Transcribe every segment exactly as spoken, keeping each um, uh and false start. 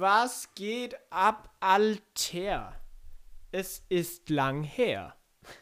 Was geht ab, Alter? Es ist lang her.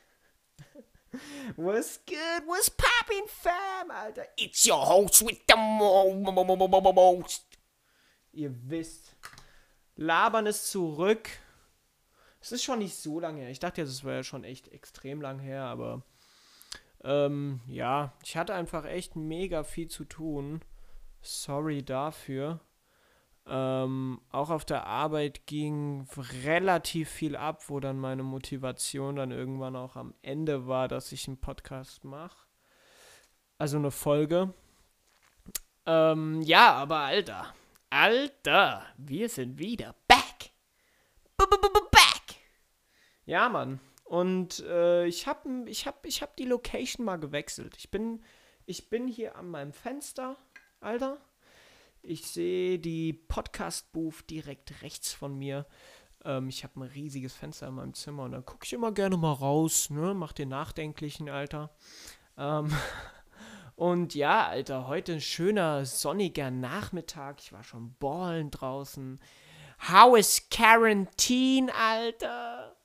What's good? What's poppin', fam, Alter? It's your host with the mo mo mo mo mo mo most. Ihr wisst, Labern ist zurück. Es ist schon nicht so lange her. Ich dachte jetzt, es wäre ja schon echt extrem lang her, aber ähm, ja, ich hatte einfach echt mega viel zu tun. Sorry dafür. Ähm, auch auf der Arbeit ging relativ viel ab, wo dann meine Motivation dann irgendwann auch am Ende war, dass ich einen Podcast mache. Also eine Folge. Ähm, ja, aber Alter. Alter, wir sind wieder back. B-b-b-back. Ja, Mann. Und äh, ich hab, ich hab, ich hab die Location mal gewechselt. Ich bin, ich bin hier an meinem Fenster, Alter. Ich sehe die Podcast-Booth direkt rechts von mir. Ähm, ich habe ein riesiges Fenster in meinem Zimmer und dann gucke ich immer gerne mal raus, ne? Mach den Nachdenklichen, Alter. Ähm, und ja, Alter, heute ein schöner, sonniger Nachmittag. Ich war schon ballen draußen. How is Quarantine, Alter?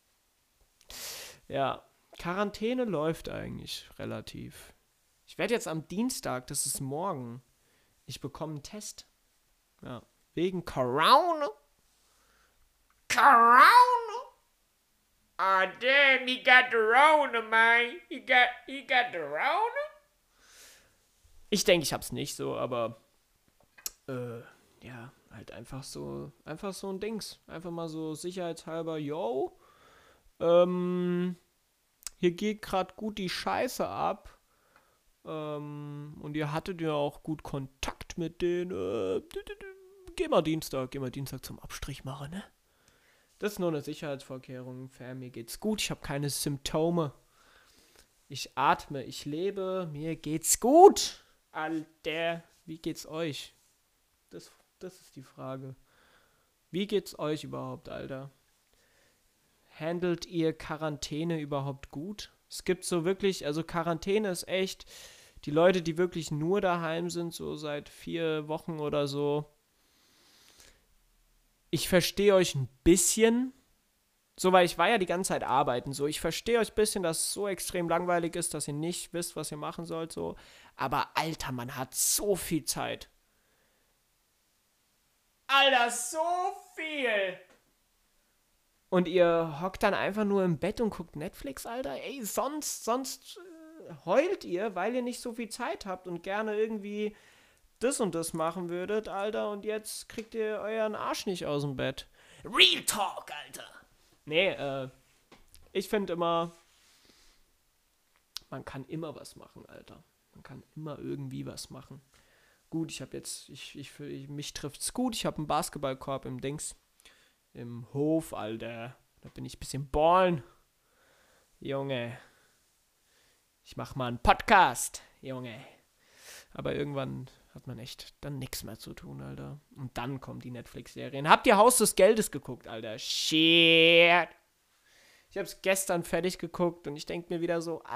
Ja, Quarantäne läuft eigentlich relativ. Ich werde jetzt am Dienstag, das ist morgen, ich bekomme einen Test. Ja. Wegen Corona. Corona? Oh, damn, he got the Rona, man. He got, he got the Rona? Ich denke, ich hab's nicht so, aber äh, ja, halt einfach so, einfach so ein Dings. Einfach mal so sicherheitshalber, yo, ähm, hier geht gerade gut die Scheiße ab. Ähm, und ihr hattet ja auch gut Kontakt mit denen. Äh, geh mal Dienstag, geh mal Dienstag zum Abstrich machen, ne? Das ist nur eine Sicherheitsvorkehrung. Fam, mir geht's gut, ich habe keine Symptome. Ich atme, ich lebe, mir geht's gut. Alter, wie geht's euch? Das, das ist die Frage. Wie geht's euch überhaupt, Alter? Handelt ihr Quarantäne überhaupt gut? Es gibt so wirklich, also Quarantäne ist echt, die Leute, die wirklich nur daheim sind, so seit vier Wochen oder so. Ich verstehe euch ein bisschen, so, weil ich war ja die ganze Zeit arbeiten, so. Ich verstehe euch ein bisschen, dass es so extrem langweilig ist, dass ihr nicht wisst, was ihr machen sollt, so. Aber Alter, man hat so viel Zeit. Alter, so viel! Und ihr hockt dann einfach nur im Bett und guckt Netflix, Alter. Ey, sonst, sonst äh, heult ihr, weil ihr nicht so viel Zeit habt und gerne irgendwie das und das machen würdet, Alter. Und jetzt kriegt ihr euren Arsch nicht aus dem Bett. Real Talk, Alter. Nee, äh, ich finde immer, man kann immer was machen, Alter. Man kann immer irgendwie was machen. Gut, ich habe jetzt, ich, ich, ich, mich trifft's gut. Ich habe einen Basketballkorb im Dings. Im Hof, Alter. Da bin ich ein bisschen ballen. Junge. Ich mach mal einen Podcast, Junge. Aber irgendwann hat man echt dann nichts mehr zu tun, Alter. Und dann kommen die Netflix-Serien. Habt ihr Haus des Geldes geguckt, Alter? Shit. Ich hab's gestern fertig geguckt und ich denk mir wieder so,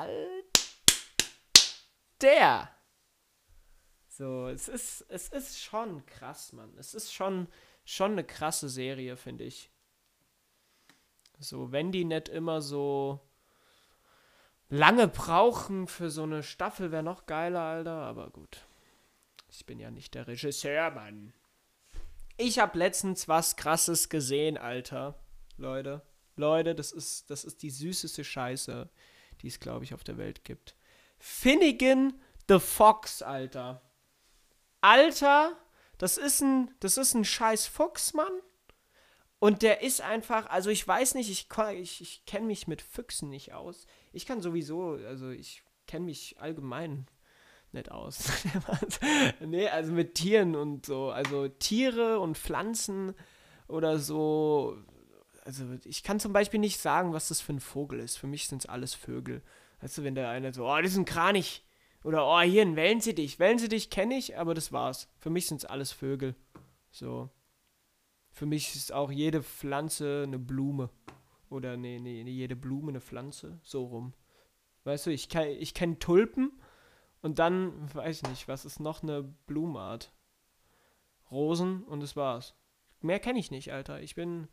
Alter. So, es ist, es ist schon krass, Mann. Es ist schon... Schon eine krasse Serie, finde ich. So, wenn die nicht immer so lange brauchen für so eine Staffel, wäre noch geiler, Alter. Aber gut. Ich bin ja nicht der Regisseur, Mann. Ich habe letztens was Krasses gesehen, Alter. Leute. Leute, das ist, das ist die süßeste Scheiße, die es, glaube ich, auf der Welt gibt. Finnegan the Fox, Alter. Alter... Das ist ein, das ist ein scheiß Fuchs, Mann. Und der ist einfach, also ich weiß nicht, ich, ich, ich kenne mich mit Füchsen nicht aus. Ich kann sowieso, also ich kenne mich allgemein nicht aus. Nee, also mit Tieren und so. Also Tiere und Pflanzen oder so. Also ich kann zum Beispiel nicht sagen, was das für ein Vogel ist. Für mich sind es alles Vögel. Weißt du, wenn der eine so, oh, das ist ein Kranich. Oder, oh, hier ein Wellensittich. Wellensittich kenne ich, aber das war's. Für mich sind es alles Vögel. So. Für mich ist auch jede Pflanze eine Blume. Oder, nee, nee, jede Blume eine Pflanze. So rum. Weißt du, ich, kenn, ich kenne Tulpen und dann, weiß ich nicht, was ist noch eine Blumenart? Rosen und das war's. mehr kenne ich nicht, Alter. Ich bin...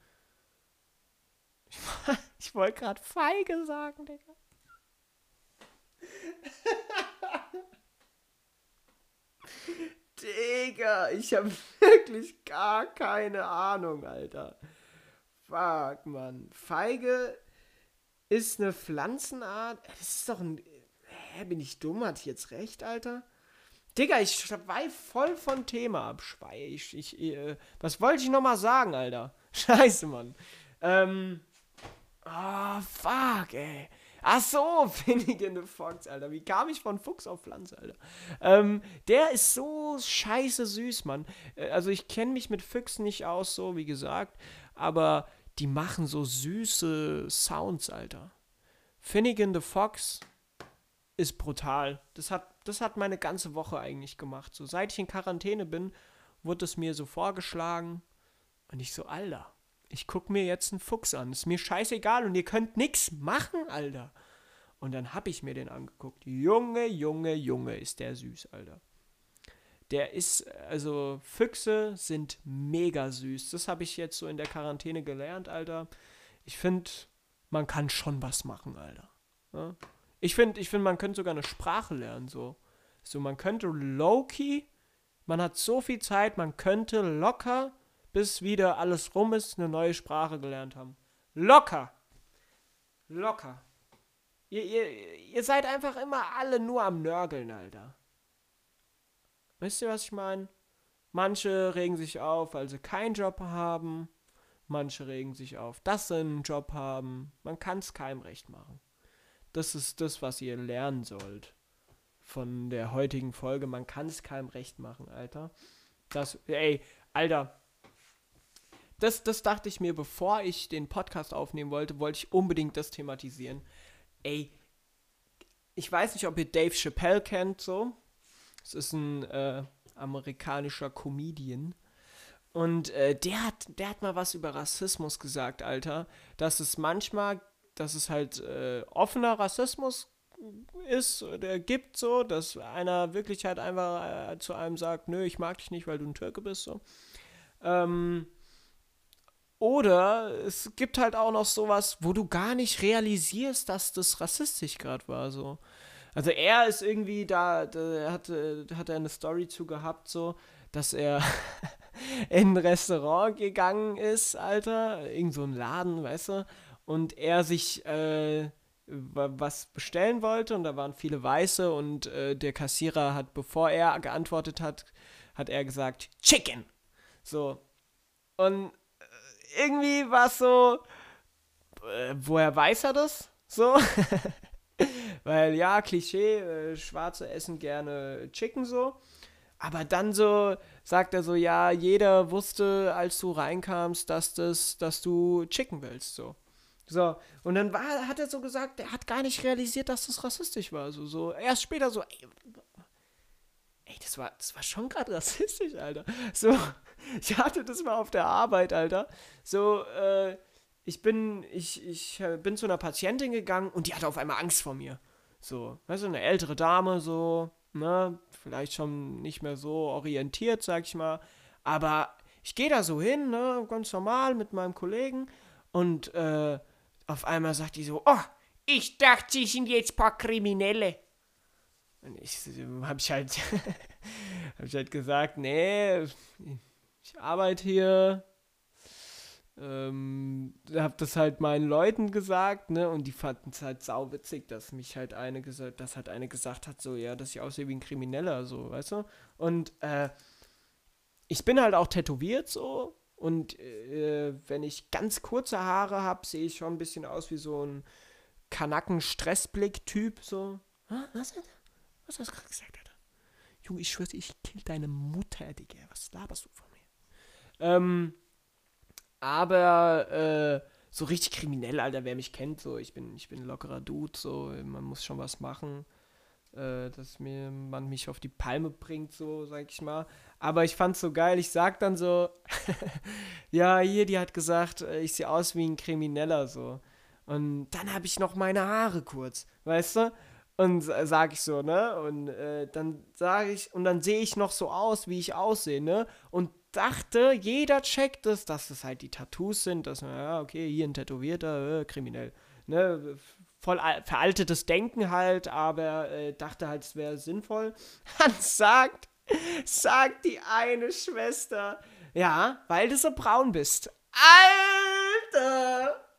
Ich wollte gerade feige sagen, Digga. Digga, ich habe wirklich gar keine Ahnung, Alter. Fuck, Mann. Feige ist eine Pflanzenart. Das ist doch ein... Hä, bin ich dumm? Hatte ich jetzt recht, Alter? Digga, ich schweif voll von Thema ab. Schwei, ich, ich, äh, was wollte ich nochmal sagen, Alter? Scheiße, Mann. Ähm... Ah, oh, fuck, ey. Ach so, Finnegan the Fox, Alter. Wie kam ich von Fuchs auf Pflanze, Alter? Ähm, der ist so scheiße süß, Mann. Äh, also ich kenne mich mit Füchsen nicht aus, so wie gesagt. Aber die machen so süße Sounds, Alter. Finnegan the Fox ist brutal. Das hat, das hat meine ganze Woche eigentlich gemacht. So, seit ich in Quarantäne bin, wurde es mir so vorgeschlagen. Und ich so, Alter, ich guck mir jetzt einen Fuchs an. Ist mir scheißegal und ihr könnt nix machen, Alter. Und dann hab ich mir den angeguckt. Junge, Junge, Junge, ist der süß, Alter. Der ist, also Füchse sind mega süß. Das habe ich jetzt so in der Quarantäne gelernt, Alter. Ich finde, man kann schon was machen, Alter. Ja? Ich finde, ich find, man könnte sogar eine Sprache lernen, so. So, man könnte low-key, man hat so viel Zeit, man könnte locker, bis wieder alles rum ist, eine neue Sprache gelernt haben. Locker. Locker. Ihr, ihr, ihr seid einfach immer alle nur am Nörgeln, Alter. Wisst ihr, was ich meine? Manche regen sich auf, weil sie keinen Job haben. Manche regen sich auf, dass sie einen Job haben. Man kann es keinem recht machen. Das ist das, was ihr lernen sollt. Von der heutigen Folge. Man kann es keinem recht machen, Alter. Das, ey, Alter. Das, das dachte ich mir, bevor ich den Podcast aufnehmen wollte, wollte ich unbedingt das thematisieren. Ey, ich weiß nicht, ob ihr Dave Chappelle kennt, so. Das ist ein äh, amerikanischer Comedian. Und äh, der hat, der hat mal was über Rassismus gesagt, Alter. Dass es manchmal, dass es halt äh, offener Rassismus ist oder gibt, so. Dass einer wirklich halt einfach äh, zu einem sagt, nö, ich mag dich nicht, weil du ein Türke bist, so. Ähm... Oder es gibt halt auch noch sowas, wo du gar nicht realisierst, dass das rassistisch gerade war, so. Also er ist irgendwie da, da hat, hat er eine Story zu gehabt, so, dass er in ein Restaurant gegangen ist, Alter, irgend so ein Laden, weißt du, und er sich äh, was bestellen wollte und da waren viele Weiße und äh, der Kassierer hat, bevor er geantwortet hat, hat er gesagt, Chicken, so. Und irgendwie war es so, äh, woher weiß er das? So. Weil ja, Klischee, äh, Schwarze essen gerne Chicken so. Aber dann so sagt er so, ja, jeder wusste, als du reinkamst, dass das, dass du Chicken willst, so. So, und dann war, hat er so gesagt, er hat gar nicht realisiert, dass das rassistisch war. So, so. Erst später so, ey, ey das war, das war schon gerade rassistisch, Alter. So. Ich hatte das mal auf der Arbeit, Alter. So, äh, ich bin, ich, ich bin zu einer Patientin gegangen und die hatte auf einmal Angst vor mir. So, weißt du, eine ältere Dame, so, ne, vielleicht schon nicht mehr so orientiert, sag ich mal. Aber ich gehe da so hin, ne, ganz normal mit meinem Kollegen und, äh, auf einmal sagt die so, oh, ich dachte, sie sind jetzt ein paar Kriminelle. Und ich, hab ich halt, hab ich halt gesagt, nee, ich arbeite hier, ähm, hab das halt meinen Leuten gesagt, ne, und die fanden es halt sauwitzig, dass mich halt eine gesagt, dass halt eine gesagt hat, so, ja, dass ich aussehe wie ein Krimineller, so, weißt du, und, äh, ich bin halt auch tätowiert, so, und, äh, wenn ich ganz kurze Haare habe, sehe ich schon ein bisschen aus wie so ein Kanacken-Stressblick-Typ, so, ah, was, was hast du gerade gesagt, Alter? Junge, ich schwöre, ich kill deine Mutter, Digga, was laberst du von mir? Ähm, aber, äh, so richtig kriminell, Alter, wer mich kennt, so, ich bin, ich bin ein lockerer Dude, so, man muss schon was machen, äh, dass mir, man mich auf die Palme bringt, so, sag ich mal. Aber ich fand's so geil, ich sag dann so, ja, hier, die hat gesagt, ich sehe aus wie ein Krimineller, so. Und dann habe ich noch meine Haare kurz, weißt du? Und sag ich so, ne? Und äh, dann sage ich, und dann sehe ich noch so aus, wie ich aussehe, ne? Und dachte, jeder checkt es, dass es halt die Tattoos sind, dass man, ja, okay, hier ein Tätowierter, äh, kriminell. Ne, voll al- veraltetes Denken halt, aber äh, dachte halt, es wäre sinnvoll. Dann sagt, sagt die eine Schwester, ja, weil du so braun bist. Alter!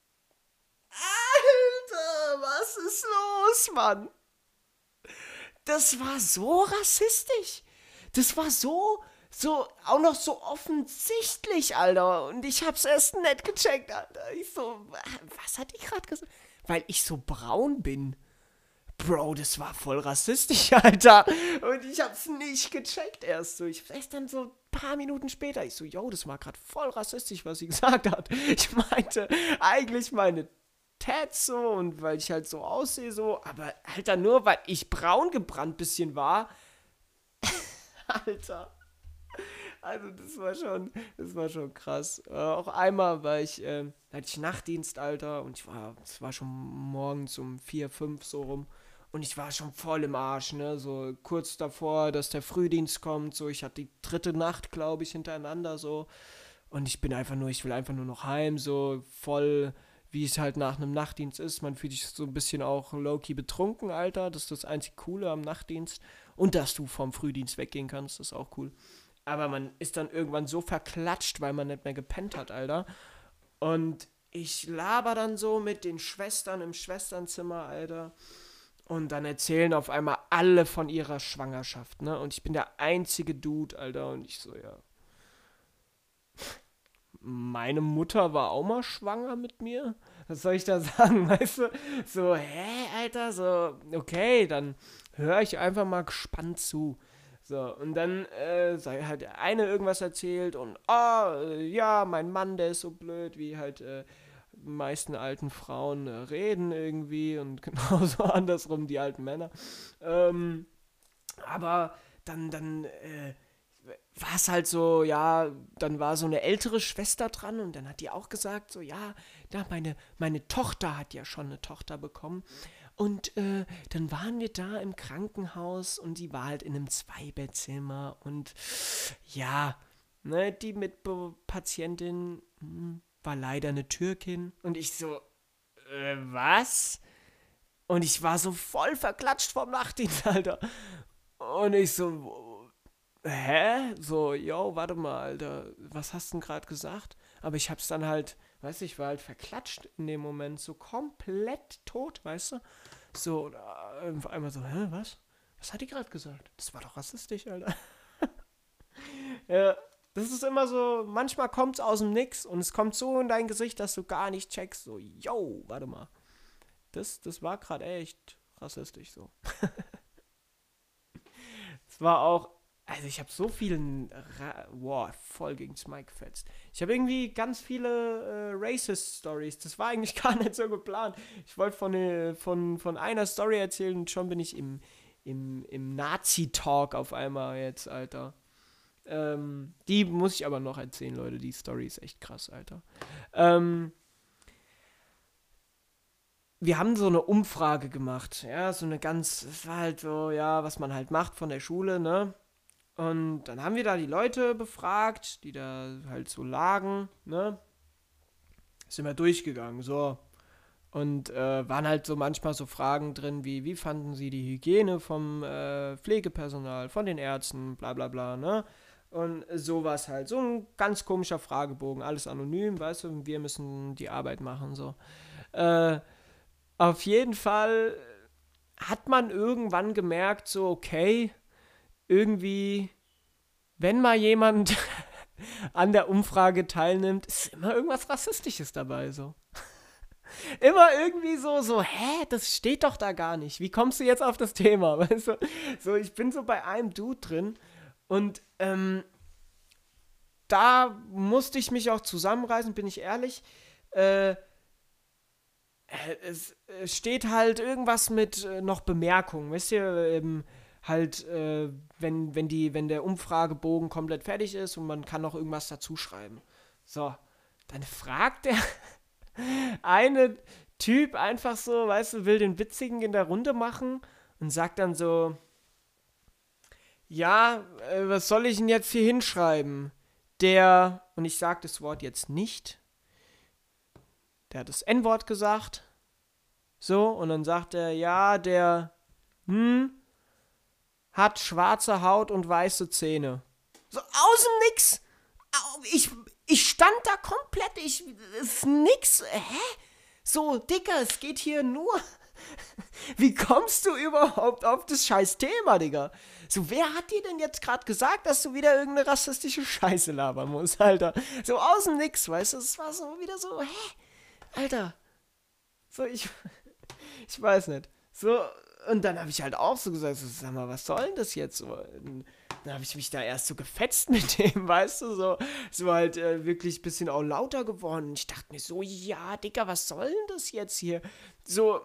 Alter, was ist los, Mann? Das war so rassistisch. Das war so, so, auch noch so offensichtlich, Alter. Und ich hab's erst nicht gecheckt, Alter. Ich so, was hat die gerade gesagt? Weil ich so braun bin. Bro, das war voll rassistisch, Alter. Und ich hab's nicht gecheckt erst so. Ich erst dann so ein paar Minuten später. Ich so, yo, das war gerade voll rassistisch, was sie gesagt hat. Ich meinte eigentlich meine Tats so und weil ich halt so aussehe so. Aber, Alter, nur weil ich braun gebrannt bisschen war. Alter. Also das war schon, das war schon krass. Äh, auch einmal war ich, äh, da hatte ich Nachtdienst, Alter, und ich war, es war schon morgens um vier, fünf so rum. Und ich war schon voll im Arsch, ne? So kurz davor, dass der Frühdienst kommt. So, ich hatte die dritte Nacht, glaube ich, hintereinander so. Und ich bin einfach nur, ich will einfach nur noch heim, so voll, wie es halt nach einem Nachtdienst ist. Man fühlt sich so ein bisschen auch low-key betrunken, Alter. Das ist das einzig Coole am Nachtdienst. Und dass du vom Frühdienst weggehen kannst, das ist auch cool. Aber man ist dann irgendwann so verklatscht, weil man nicht mehr gepennt hat, Alter. Und ich laber dann so mit den Schwestern im Schwesternzimmer, Alter. Und dann erzählen auf einmal alle von ihrer Schwangerschaft, ne? Und ich bin der einzige Dude, Alter. Und ich so, ja. Meine Mutter war auch mal schwanger mit mir. Was soll ich da sagen, weißt du? So, hä, Alter? So, okay, dann höre ich einfach mal gespannt zu. So, und dann äh, sei halt der eine irgendwas erzählt und, ah, äh, ja, mein Mann, der ist so blöd, wie halt äh, die meisten alten Frauen äh, reden irgendwie und genauso andersrum die alten Männer. Ähm, aber dann, dann äh, war es halt so, ja, dann war so eine ältere Schwester dran und dann hat die auch gesagt, so, ja, da meine, meine Tochter hat ja schon eine Tochter bekommen. Und äh, dann waren wir da im Krankenhaus und die war halt in einem Zweibettzimmer und ja, ne, die Mitpatientin hm, war leider eine Türkin und ich so, äh, was? Und ich war so voll verklatscht vom Nachtdienst, Alter. Und ich so, hä? So, yo, warte mal, Alter, was hast du denn gerade gesagt? Aber ich hab's dann halt, weißt du, ich war halt verklatscht in dem Moment, so komplett tot, weißt du? So, und, äh, auf einmal so, hä, was? Was hat die gerade gesagt? Das war doch rassistisch, Alter. Ja, das ist immer so, manchmal kommt's aus dem Nix und es kommt so in dein Gesicht, dass du gar nicht checkst, so, yo, warte mal. Das, das war gerade echt rassistisch, so. Es war auch, also ich habe so vielen, Ra wow, voll gegen Smike gefetzt. Ich habe irgendwie ganz viele äh, Racist-Stories. Das war eigentlich gar nicht so geplant. Ich wollte von, äh, von, von einer Story erzählen und schon bin ich im, im, im Nazi-Talk auf einmal jetzt, Alter. Ähm, die muss ich aber noch erzählen, Leute. Die Story ist echt krass, Alter. Ähm, wir haben so eine Umfrage gemacht. Ja, so eine ganz, es war halt so, ja, was man halt macht von der Schule, ne? Und dann haben wir da die Leute befragt, die da halt so lagen, ne? Sind wir durchgegangen, so. Und äh, waren halt so manchmal so Fragen drin wie, wie fanden sie die Hygiene vom äh, Pflegepersonal, von den Ärzten, bla bla bla, ne? Und sowas halt. So ein ganz komischer Fragebogen, alles anonym, weißt du, wir müssen die Arbeit machen, so. Äh, auf jeden Fall hat man irgendwann gemerkt, so, okay, irgendwie, wenn mal jemand an der Umfrage teilnimmt, ist immer irgendwas Rassistisches dabei, so. Immer irgendwie so, so, hä, das steht doch da gar nicht. Wie kommst du jetzt auf das Thema? Weißt du? So, ich bin so bei einem Dude drin und ähm, da musste ich mich auch zusammenreißen, bin ich ehrlich. Äh, es, es steht halt irgendwas mit äh, noch Bemerkungen, weißt du, ähm, halt, äh, wenn, wenn, die, wenn der Umfragebogen komplett fertig ist und man kann noch irgendwas dazu schreiben. So, dann fragt der eine Typ einfach so, weißt du, will den Witzigen in der Runde machen und sagt dann so, ja, äh, was soll ich denn jetzt hier hinschreiben? der, und ich sage das Wort jetzt nicht, der hat das En-Wort gesagt, so, und dann sagt er, ja, der, hm, hat schwarze Haut und weiße Zähne. So, aus dem Nix. Ich, ich stand da komplett, ich, ist nix, hä? So, Dicker, es geht hier nur, wie kommst du überhaupt auf das scheiß Thema, Digga? So, wer hat dir denn jetzt gerade gesagt, dass du wieder irgendeine rassistische Scheiße labern musst, Alter? So aus dem Nix, weißt du? Es war so wieder so, hä? Alter. So, ich, ich weiß nicht. So, und dann habe ich halt auch so gesagt, so, sag mal, was soll denn das jetzt? So, dann habe ich mich da erst so gefetzt mit dem, weißt du, so, so halt äh, wirklich ein bisschen auch lauter geworden. Und ich dachte mir so, ja, Digga, was soll denn das jetzt hier? So,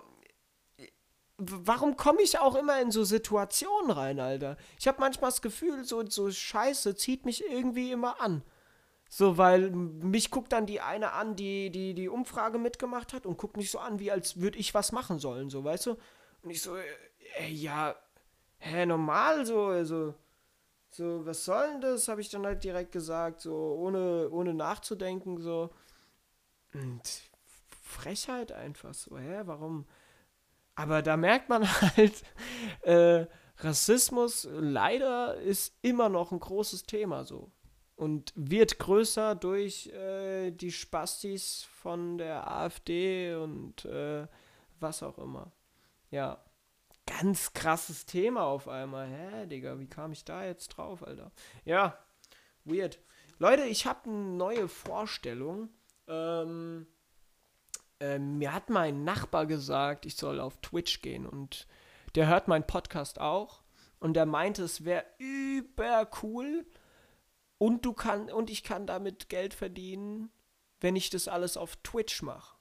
warum komme ich auch immer in so Situationen rein, Alter? Ich habe manchmal das Gefühl, so, so Scheiße zieht mich irgendwie immer an. So, weil mich guckt dann die eine an, die die, die Umfrage mitgemacht hat und guckt mich so an, wie als würde ich was machen sollen, so, weißt du? Und ich so, äh, ja, hä, normal, so, also, so, was soll denn das, habe ich dann halt direkt gesagt, so, ohne, ohne nachzudenken, so. Und Frechheit einfach, so, hä, warum? Aber da merkt man halt, äh, Rassismus leider ist immer noch ein großes Thema so. Und wird größer durch äh, die Spastis von der AfD und äh, was auch immer. Ja, ganz krasses Thema auf einmal. Hä, Digga, wie kam ich da jetzt drauf, Alter? Ja, weird. Leute, ich habe eine neue Vorstellung. Ähm, ähm, mir hat mein Nachbar gesagt, ich soll auf Twitch gehen und der hört meinen Podcast auch und der meinte, es wäre über cool und du kann und ich kann damit Geld verdienen, wenn ich das alles auf Twitch mache.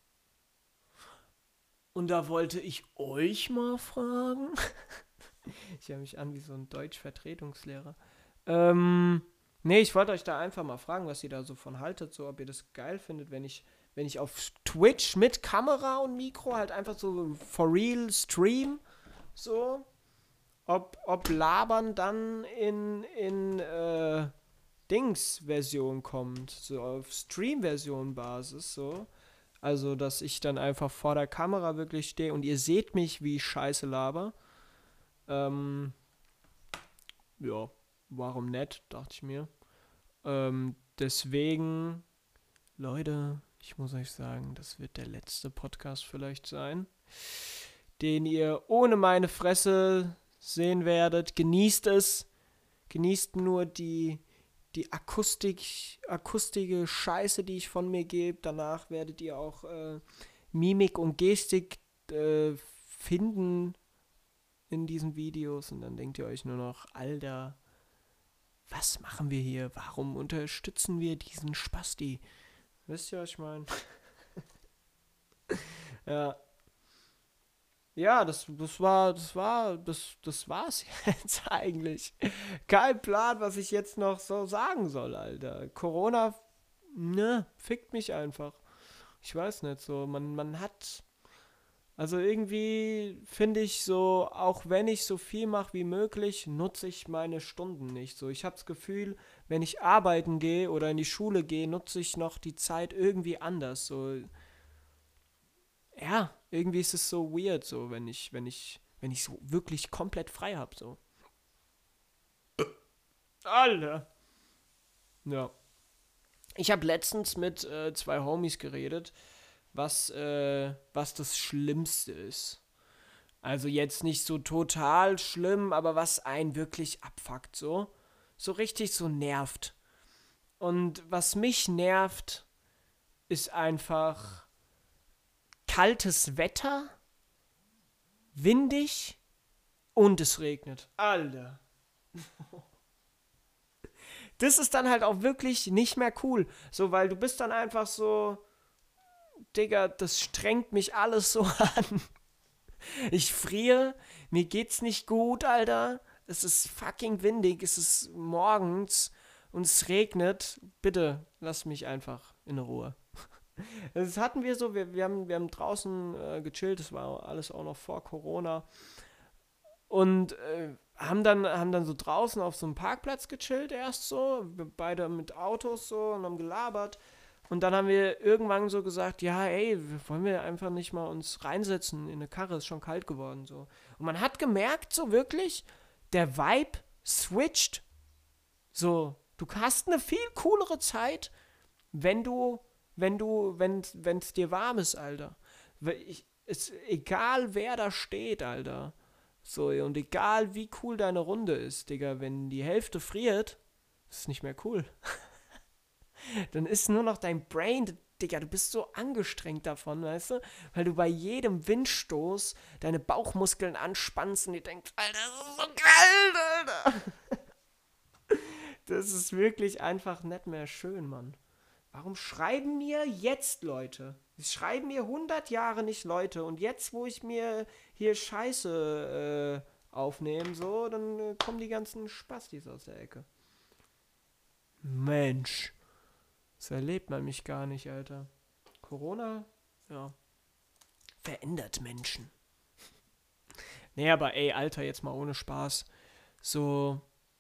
Und da wollte ich euch mal fragen. Ich höre mich an wie so ein Deutsch-Vertretungslehrer. Ähm, nee, ich wollte euch da einfach mal fragen, was ihr da so von haltet, so ob ihr das geil findet, wenn ich wenn ich auf Twitch mit Kamera und Mikro halt einfach so for real stream, so, ob, ob Labern dann in, in äh, Dings-Version kommt, so auf Stream-Version-Basis, so. Also, dass ich dann einfach vor der Kamera wirklich stehe und ihr seht mich, wie ich scheiße laber. Ähm, ja, warum nicht, dachte ich mir. Ähm, deswegen, Leute, ich muss euch sagen, das wird der letzte Podcast vielleicht sein, den ihr ohne meine Fresse sehen werdet. Genießt es. Genießt nur die, die Akustik, akustische Scheiße, die ich von mir gebe. Danach werdet ihr auch äh, Mimik und Gestik äh, finden in diesen Videos. Und dann denkt ihr euch nur noch, Alter, was machen wir hier? Warum unterstützen wir diesen Spasti? Wisst ihr, was ich meine? Ja. Ja, das, das war, das war, das, das war's jetzt eigentlich. Kein Plan, was ich jetzt noch so sagen soll, Alter. Corona, ne, fickt mich einfach. Ich weiß nicht, so, man, man hat, also irgendwie finde ich so, auch wenn ich so viel mache wie möglich, nutze ich meine Stunden nicht. So, ich habe das Gefühl, wenn ich arbeiten gehe oder in die Schule gehe, nutze ich noch die Zeit irgendwie anders. So, ja, irgendwie ist es so weird, so, wenn ich, wenn ich, wenn ich so wirklich komplett frei habe, so. Alter. Ja. Ich habe letztens mit äh, zwei Homies geredet, was, äh, was das Schlimmste ist. Also jetzt nicht so total schlimm, aber was einen wirklich abfuckt, so. So richtig so nervt. Und was mich nervt, ist einfach kaltes Wetter, windig und es regnet. Alter. Das ist dann halt auch wirklich nicht mehr cool. So, weil du bist dann einfach so, Digga, das strengt mich alles so an. Ich friere, mir geht's nicht gut, Alter. Es ist fucking windig, es ist morgens und es regnet. Bitte, lass mich einfach in Ruhe. Das hatten wir so, wir, wir, haben, wir haben draußen äh, gechillt, das war alles auch noch vor Corona. Und äh, haben dann, haben dann so draußen auf so einem Parkplatz gechillt erst so, wir beide mit Autos so und haben gelabert. Und dann haben wir irgendwann so gesagt, ja, ey, wollen wir einfach nicht mal uns reinsetzen in eine Karre, ist schon kalt geworden so. Und man hat gemerkt so wirklich, der Vibe switcht. So, du hast eine viel coolere Zeit, wenn du, wenn du, wenn es dir warm ist, Alter. Ich, ist egal, wer da steht, Alter. So, und egal, wie cool deine Runde ist, Digga, wenn die Hälfte friert, ist es nicht mehr cool. Dann ist nur noch dein Brain, Digga, du bist so angestrengt davon, weißt du? Weil du bei jedem Windstoß deine Bauchmuskeln anspannst und dir denkst, Alter, das ist so kalt, Alter. Das ist wirklich einfach nicht mehr schön, Mann. Warum schreiben mir jetzt Leute? Es schreiben mir hundert Jahre nicht Leute und jetzt, wo ich mir hier Scheiße äh, aufnehme, so, dann äh, kommen die ganzen Spastis aus der Ecke. Mensch. So erlebt man mich gar nicht, Alter. Corona, ja, verändert Menschen. Nee, aber ey, Alter, jetzt mal ohne Spaß. So,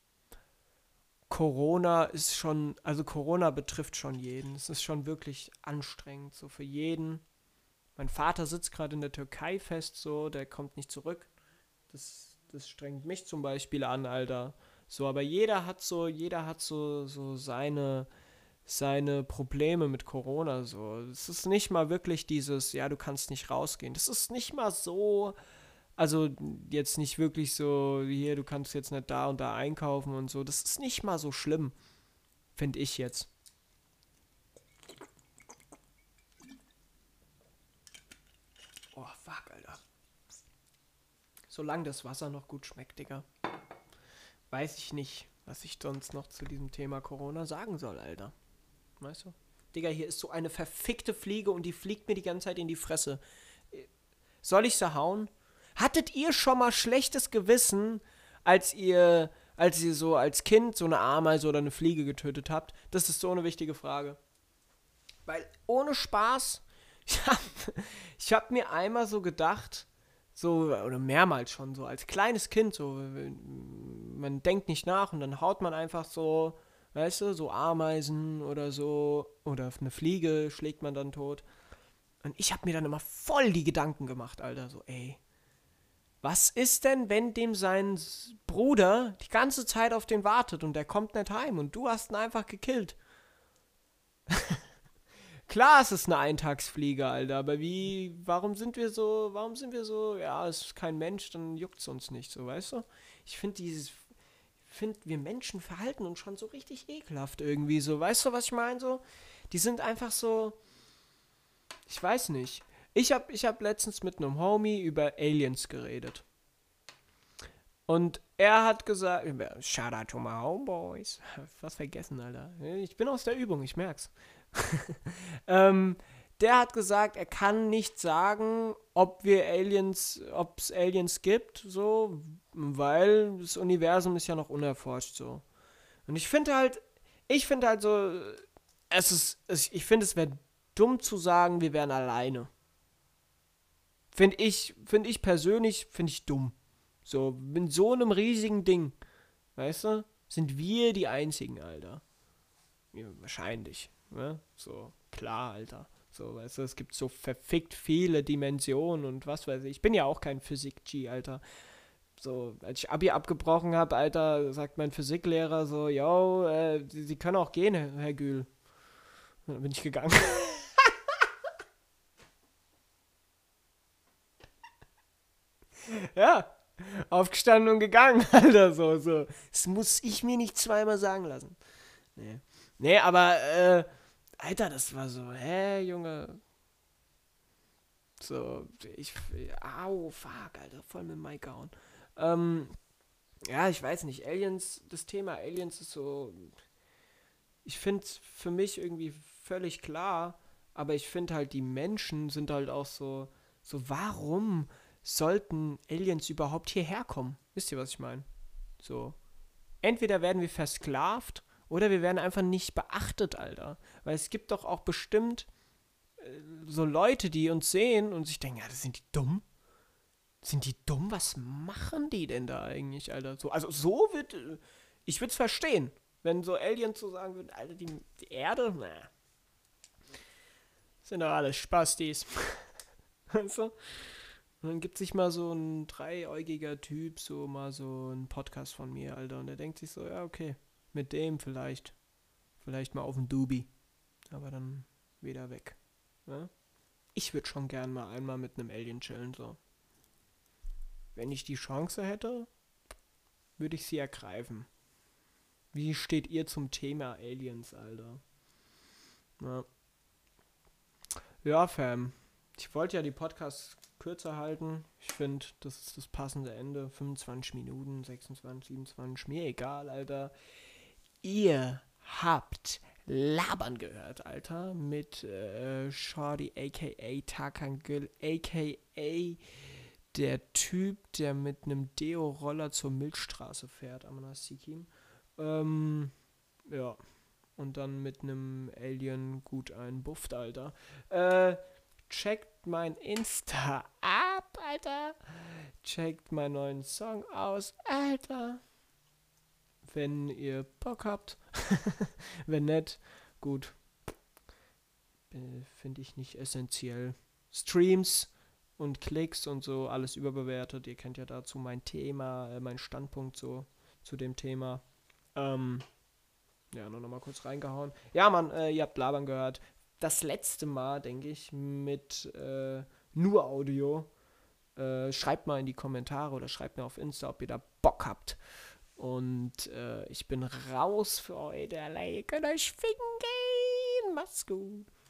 Corona ist schon, also Corona betrifft schon jeden. Es ist schon wirklich anstrengend, so für jeden. Mein Vater sitzt gerade in der Türkei fest, so, der kommt nicht zurück. Das, das strengt mich zum Beispiel an, Alter. So, aber jeder hat so, jeder hat so, so seine... seine Probleme mit Corona so. Es ist nicht mal wirklich dieses, ja, du kannst nicht rausgehen. Das ist nicht mal so, also jetzt nicht wirklich so, hier, du kannst jetzt nicht da und da einkaufen und so. Das ist nicht mal so schlimm, finde ich jetzt. Oh, fuck, Alter. Solange das Wasser noch gut schmeckt, Digga, weiß ich nicht, was ich sonst noch zu diesem Thema Corona sagen soll, Alter. Weißt du? Digga, hier ist so eine verfickte Fliege und die fliegt mir die ganze Zeit in die Fresse. Soll ich sie hauen? Hattet ihr schon mal schlechtes Gewissen, als ihr, als ihr so als Kind so eine Ameise oder eine Fliege getötet habt? Das ist so eine wichtige Frage. Weil ohne Spaß, ich hab, ich hab mir einmal so gedacht, so, oder mehrmals schon, so als kleines Kind, so, man denkt nicht nach und dann haut man einfach so, weißt du, so Ameisen oder so, oder eine Fliege schlägt man dann tot. Und ich hab mir dann immer voll die Gedanken gemacht, Alter, so, ey, was ist denn, wenn dem sein Bruder die ganze Zeit auf den wartet und der kommt nicht heim und du hast ihn einfach gekillt? Klar, es ist eine Eintagsfliege, Alter, aber wie, warum sind wir so, warum sind wir so, ja, es ist kein Mensch, dann juckt's uns nicht, so, weißt du? Ich finde dieses, finde, wir Menschen verhalten uns schon so richtig ekelhaft irgendwie, so, weißt du, was ich meine, so? Die sind einfach so, ich weiß nicht. Ich hab, ich hab letztens mit einem Homie über Aliens geredet. Und er hat gesagt, shout out to my homeboys. Was vergessen, Alter. Ich bin aus der Übung, ich merk's. ähm, der hat gesagt, er kann nicht sagen, ob wir Aliens, ob es Aliens gibt, so, weil das Universum ist ja noch unerforscht, so. Und ich finde halt, ich finde halt so, es ist, es, ich finde, es wäre dumm zu sagen, wir wären alleine. Finde ich, finde ich persönlich, finde ich dumm. So, mit so einem riesigen Ding, weißt du, sind wir die Einzigen, Alter. Ja, wahrscheinlich, ne? So, klar, Alter. So, weißt du, es gibt so verfickt viele Dimensionen und was weiß ich. Ich bin ja auch kein Physik-G, Alter. So, als ich Abi abgebrochen habe, Alter, sagt mein Physiklehrer so, yo, äh, Sie, Sie können auch gehen, Herr Gül. Dann bin ich gegangen. Ja, aufgestanden und gegangen, Alter, so, so. Das muss ich mir nicht zweimal sagen lassen. Nee, nee, aber, äh, Alter, das war so, hä, Junge. So, ich, au, fuck, Alter, voll mit Mike gehauen. Ähm, ja, ich weiß nicht, Aliens, das Thema Aliens ist so, ich finde es für mich irgendwie völlig klar, aber ich finde halt, die Menschen sind halt auch so, so, warum sollten Aliens überhaupt hierher kommen? Wisst ihr, was ich meine? So, entweder werden wir versklavt oder wir werden einfach nicht beachtet, Alter. Weil es gibt doch auch bestimmt äh, so Leute, die uns sehen und sich denken, ja, das sind die dumm. Sind die dumm? Was machen die denn da eigentlich, Alter? So, also so wird, ich würde es verstehen, wenn so Aliens so sagen würden, Alter, die, die Erde, na, sind doch alles Spastis. Weißt du? Und dann gibt sich mal so ein dreiäugiger Typ, so mal so einen Podcast von mir, Alter, und der denkt sich so, ja, okay, mit dem vielleicht, vielleicht mal auf den Dubi, aber dann wieder weg. Ja? Ich würde schon gern mal einmal mit einem Alien chillen, so. Wenn ich die Chance hätte, würde ich sie ergreifen. Wie steht ihr zum Thema Aliens, Alter? Ja, ja Fam. Ich wollte ja die Podcasts kürzer halten. Ich finde, das ist das passende Ende. fünfundzwanzig Minuten, sechsundzwanzig, siebenundzwanzig. Mir egal, Alter. Ihr habt Labern gehört, Alter. Mit äh, Shorty, aka Takangül, aka der Typ, der mit einem Deo-Roller zur Milchstraße fährt, Amanasikim. Ähm, ja. Und dann mit einem Alien gut einbufft, Alter. Äh, checkt mein Insta ab, Alter. Checkt meinen neuen Song aus, Alter. Wenn ihr Bock habt. Wenn nicht, gut. Äh, Finde ich nicht essentiell. Streams und Klicks und so, alles überbewertet. Ihr kennt ja dazu mein Thema, äh, mein Standpunkt so zu dem Thema. Ähm, ja, nur nochmal kurz reingehauen. Ja, Mann, äh, ihr habt Labern gehört. Das letzte Mal, denke ich, mit äh, nur Audio. Äh, schreibt mal in die Kommentare oder schreibt mir auf Insta, ob ihr da Bock habt. Und äh, ich bin raus für heute. Ihr könnt euch ficken gehen. Macht's gut.